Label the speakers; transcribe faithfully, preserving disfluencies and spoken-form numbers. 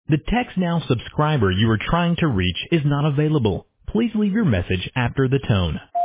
Speaker 1: The TextNow subscriber you are trying to reach is not available. Please leave your message after the tone.